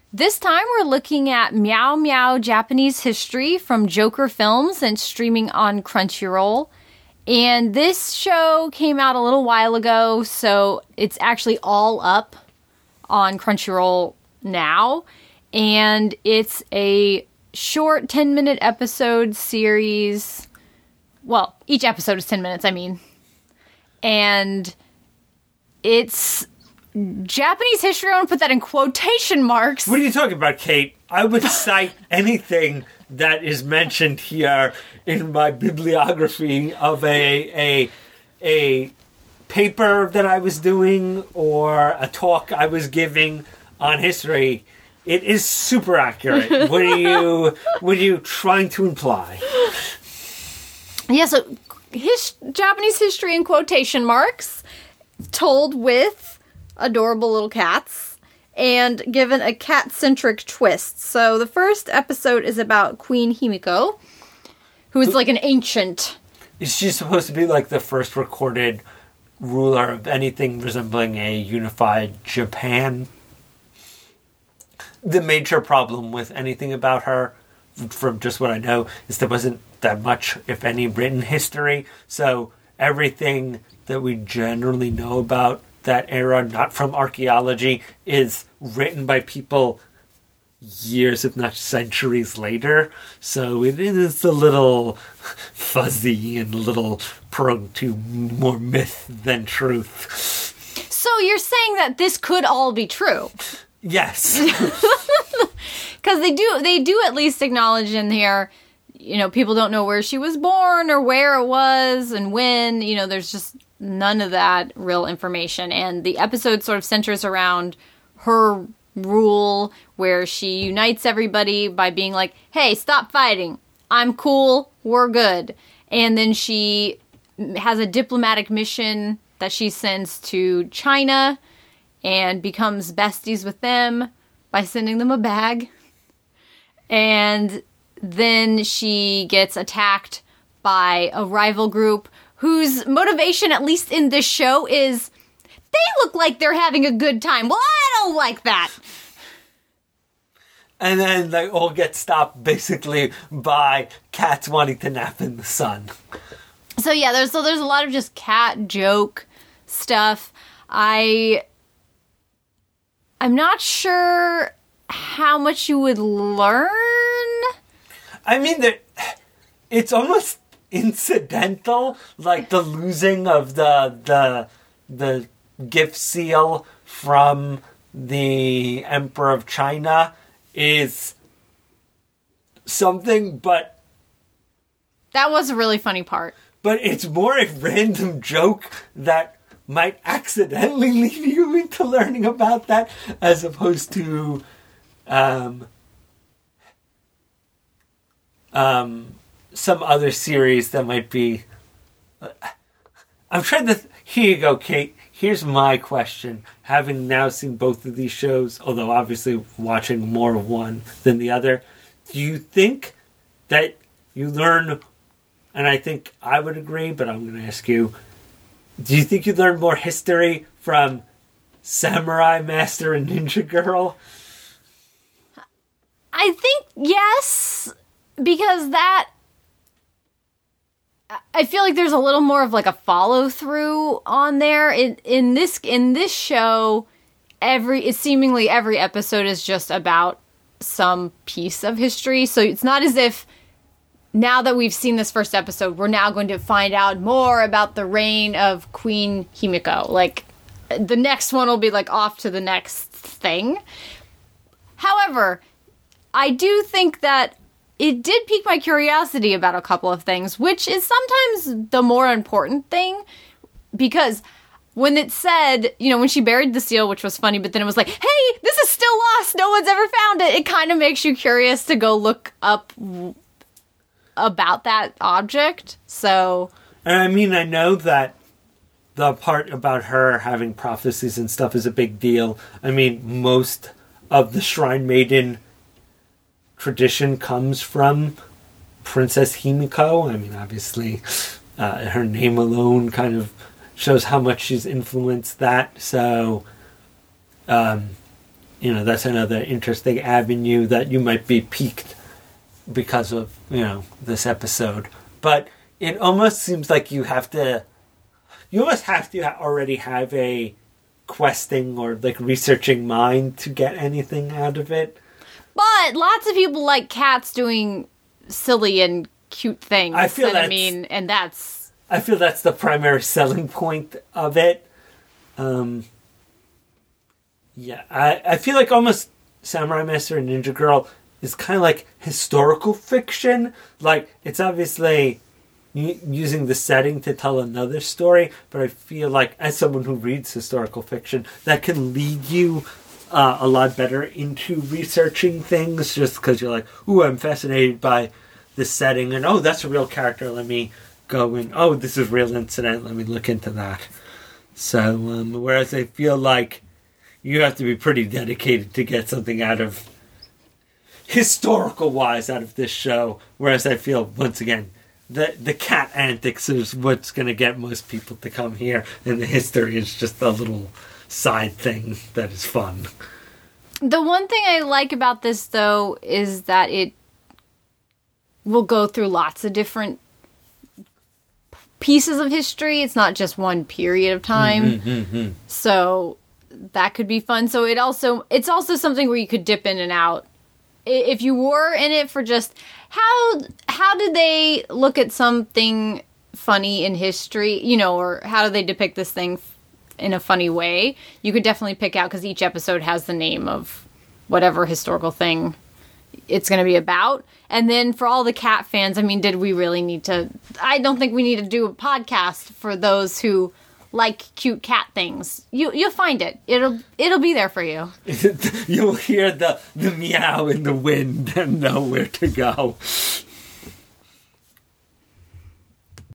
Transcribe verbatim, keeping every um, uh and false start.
This time we're looking at Meow Meow Japanese History from Joker Films and streaming on Crunchyroll. And this show came out a little while ago, so it's actually all up on Crunchyroll now. And it's a short ten-minute episode series. Well, each episode is ten minutes, I mean. And it's Japanese history. I want to put that in quotation marks. What are you talking about, Kate? I would cite anything that is mentioned here in my bibliography of a a a paper that I was doing or a talk I was giving on history. It is super accurate. What are you what are you trying to imply? Yeah, so his, Japanese history in quotation marks, told with adorable little cats and given a cat-centric twist. So the first episode is about Queen Himiko, who is like an ancient. Is she supposed to be like the first recorded ruler of anything resembling a unified Japan? The major problem with anything about her, from just what I know, is there wasn't that much, if any, written history. So everything that we generally know about that era, not from archaeology, is written by people years, if not centuries later. So it is a little fuzzy and a little prone to more myth than truth. So you're saying that this could all be true? Yes. Because they do, they do at least acknowledge in here, you know, people don't know where she was born or where it was and when. You know, there's just none of that real information. And the episode sort of centers around her rule where she unites everybody by being like, hey, stop fighting. I'm cool. We're good. And then she has a diplomatic mission that she sends to China and becomes besties with them by sending them a bag. And then she gets attacked by a rival group whose motivation, at least in this show, is they look like they're having a good time. Well, I don't like that. And then they all get stopped basically by cats wanting to nap in the sun. So yeah, there's so there's a lot of just cat joke stuff. I I'm not sure how much you would learn. I mean, there, it's almost incidental, like the losing of the the the gift seal from the Emperor of China is something, but that was a really funny part. But it's more a random joke that might accidentally lead you into learning about that, as opposed to um, um, some other series that might be... Uh, I'm trying to... Th- Here you go, Kate. Here's my question. Having now seen both of these shows, although obviously watching more of one than the other, do you think that you learn... And I think I would agree, but I'm going to ask you, do you think you learn more history from Samurai Master and Ninja Girl? I think yes, because that... I feel like there's a little more of like a follow through on there. In in this in this show, every it's seemingly every episode is just about some piece of history. So it's not as if now that we've seen this first episode, we're now going to find out more about the reign of Queen Himiko. Like the next one will be like off to the next thing. However, I do think that it did pique my curiosity about a couple of things, which is sometimes the more important thing, because when it said, you know, when she buried the seal, which was funny, but then it was like, hey, this is still lost, no one's ever found it, it kind of makes you curious to go look up about that object, so... And I mean, I know that the part about her having prophecies and stuff is a big deal. I mean, most of the Shrine Maiden tradition comes from Princess Himiko. I mean, obviously, uh, her name alone kind of shows how much she's influenced that. So, um, you know, that's another interesting avenue that you might be piqued because of, you know, this episode. But it almost seems like you have to, you almost have to already have a questing or like researching mind to get anything out of it. But lots of people like cats doing silly and cute things. I feel that. I mean, and that's. I feel that's the primary selling point of it. Um, yeah, I, I feel like almost Samurai Master and Ninja Girl is kind of like historical fiction. Like, it's obviously u- using the setting to tell another story, but I feel like, as someone who reads historical fiction, that can lead you uh, a lot better into researching things, just because you're like, ooh, I'm fascinated by this setting, and oh, that's a real character, let me go and, oh, this is a real incident, let me look into that. So, um, whereas I feel like you have to be pretty dedicated to get something out of, historical wise, out of this show. Whereas I feel, once again, the the cat antics is what's going to get most people to come here, and the history is just a little side thing that is fun. The one thing I like about this, though, is that it will go through lots of different pieces of history. It's not just one period of time. Mm-hmm, mm-hmm. So that could be fun. So it also it's also something where you could dip in and out. If you were in it for just how how did they look at something funny in history, you know, or how do they depict this thing in a funny way, you could definitely pick out, because each episode has the name of whatever historical thing it's going to be about. And then for all the cat fans, I mean, did we really need to... I don't think we need to do a podcast for those who like cute cat things. You, you'll find it. It'll it'll be there for you. You'll hear the, the meow in the wind and know where to go.